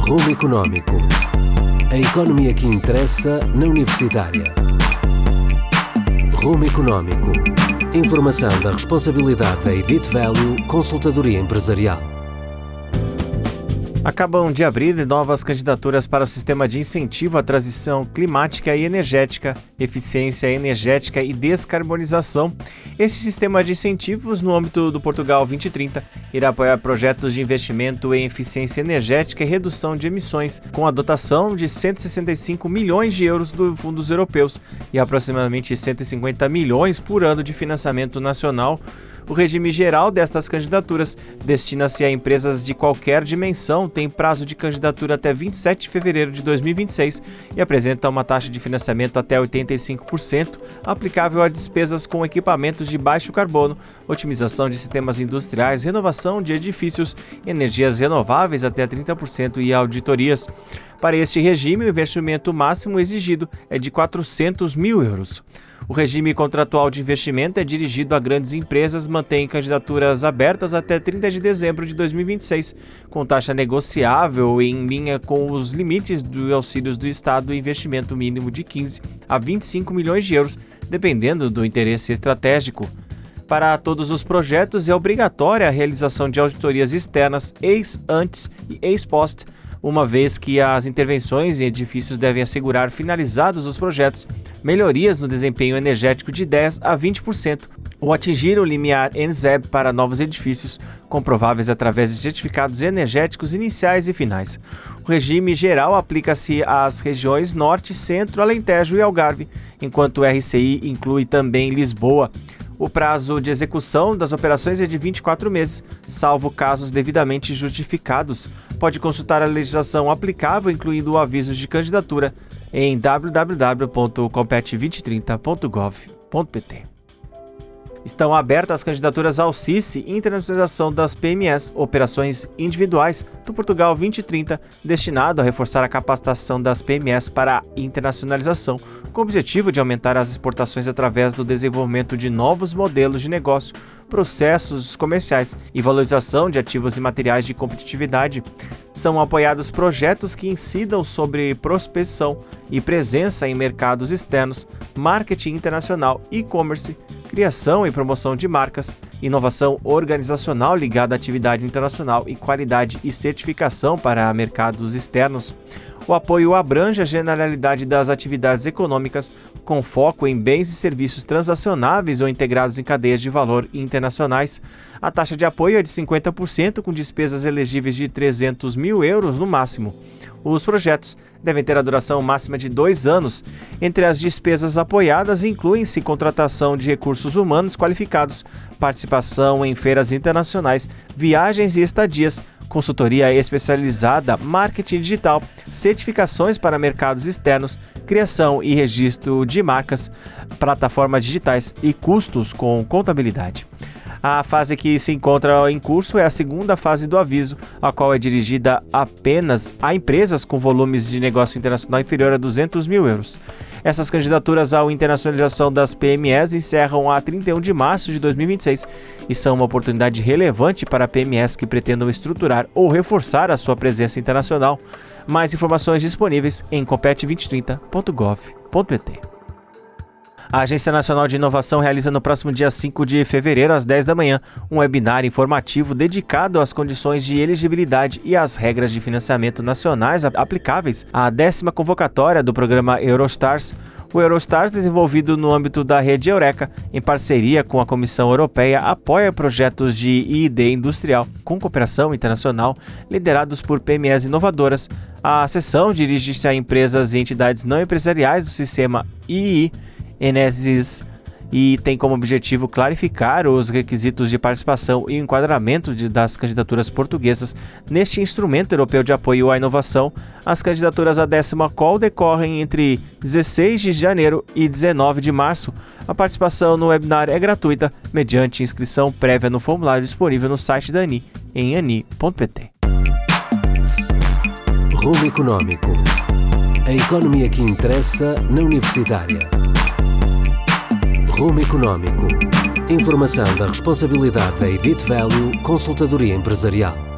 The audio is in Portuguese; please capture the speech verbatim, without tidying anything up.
Rumo Económico. A economia que interessa na Universitária. Rumo Económico. Informação da responsabilidade da Edit Value Consultadoria Empresarial. Acabam de abrir novas candidaturas para o Sistema de Incentivo à Transição Climática e Energética, Eficiência Energética e Descarbonização. Esse sistema de incentivos, no âmbito do Portugal vinte trinta, irá apoiar projetos de investimento em eficiência energética e redução de emissões, com a dotação de cento e sessenta e cinco milhões de euros dos fundos europeus e aproximadamente cento e cinquenta milhões por ano de financiamento nacional. O regime geral destas candidaturas destina-se a empresas de qualquer dimensão, tem prazo de candidatura até vinte e sete de fevereiro de dois mil e vinte e seis e apresenta uma taxa de financiamento até oitenta e cinco por cento, aplicável a despesas com equipamentos de baixo carbono, otimização de sistemas industriais, renovação de edifícios, energias renováveis até trinta por cento e auditorias. Para este regime, o investimento máximo exigido é de quatrocentos mil euros. O regime contratual de investimento é dirigido a grandes empresas, mantém candidaturas abertas até trinta de dezembro de dois mil e vinte e seis, com taxa negociável em linha com os limites dos auxílios do Estado e investimento mínimo de quinze a vinte e cinco milhões de euros, dependendo do interesse estratégico. Para todos os projetos é obrigatória a realização de auditorias externas ex ante e ex post, uma vez que as intervenções em edifícios devem assegurar, finalizados os projetos, melhorias no desempenho energético de dez a vinte por cento ou atingir o limiar N Z E B para novos edifícios, comprováveis através de certificados energéticos iniciais e finais. O regime geral aplica-se às regiões Norte, Centro, Alentejo e Algarve, enquanto o R C I inclui também Lisboa. O prazo de execução das operações é de vinte e quatro meses, salvo casos devidamente justificados. Pode consultar a legislação aplicável, incluindo o aviso de candidatura, em w w w ponto compete vinte trinta ponto gov ponto p t. Estão abertas as candidaturas ao C I C, Internacionalização das P M Es, Operações Individuais, do Portugal vinte trinta, destinado a reforçar a capacitação das P M Es para a internacionalização, com o objetivo de aumentar as exportações através do desenvolvimento de novos modelos de negócio, processos comerciais e valorização de ativos e materiais de competitividade. São apoiados projetos que incidam sobre prospecção e presença em mercados externos, marketing internacional, e-commerce, criação e promoção de marcas, inovação organizacional ligada à atividade internacional e qualidade e certificação para mercados externos. O apoio abrange a generalidade das atividades econômicas, com foco em bens e serviços transacionáveis ou integrados em cadeias de valor internacionais. A taxa de apoio é de cinquenta por cento, com despesas elegíveis de trezentos mil euros no máximo. Os projetos devem ter a duração máxima de dois anos. Entre as despesas apoiadas incluem-se contratação de recursos humanos qualificados, participação em feiras internacionais, viagens e estadias, consultoria especializada, marketing digital, certificações para mercados externos, criação e registro de marcas, plataformas digitais e custos com contabilidade. A fase que se encontra em curso é a segunda fase do aviso, a qual é dirigida apenas a empresas com volumes de negócio internacional inferior a duzentos mil euros. Essas candidaturas à internacionalização das P M Es encerram a trinta e um de março de dois mil e vinte e seis e são uma oportunidade relevante para P M Es que pretendam estruturar ou reforçar a sua presença internacional. Mais informações disponíveis em compete vinte trinta ponto gov ponto p t. A Agência Nacional de Inovação realiza no próximo dia cinco de fevereiro, às dez da manhã, um webinar informativo dedicado às condições de elegibilidade e às regras de financiamento nacionais aplicáveis à décima convocatória do programa Eurostars. O Eurostars, desenvolvido no âmbito da rede Eureka, em parceria com a Comissão Europeia, apoia projetos de I e D industrial com cooperação internacional liderados por P M Es inovadoras. A sessão dirige-se a empresas e entidades não empresariais do sistema I I I, Enesis, e tem como objetivo clarificar os requisitos de participação e enquadramento de, das candidaturas portuguesas neste instrumento europeu de apoio à inovação. As candidaturas à décima call decorrem entre dezesseis de janeiro e dezenove de março. A participação no webinar é gratuita, mediante inscrição prévia no formulário disponível no site da ANI, em ani ponto p t. Rumo Económico. A economia que interessa na Universitária. Rumo Económico. Informação da responsabilidade da Edit Value Consultadoria Empresarial.